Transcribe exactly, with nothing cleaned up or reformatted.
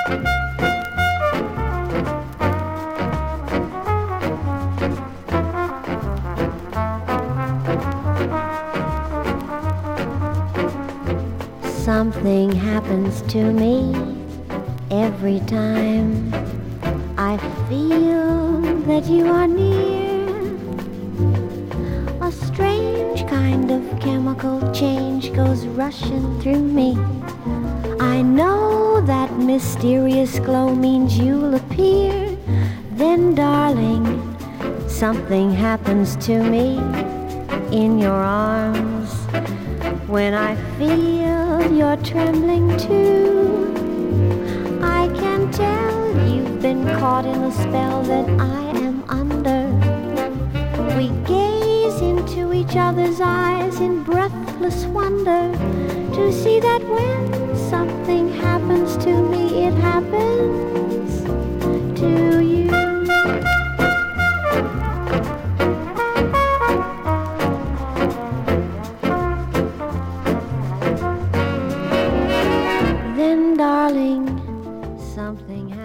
Something happens to me every time I feel that you are near. A strange kind of chemical change goes rushing through me. I know that mysterious glow means you'll appear. Then, darling, something happens to me in your arms. When I feel you're trembling too, I can tell you've been caught in the spell that I am under. We gaze into each other's eyes in breathless wonder to see that when something happens to me, it happens to you. Then, darling, something happens.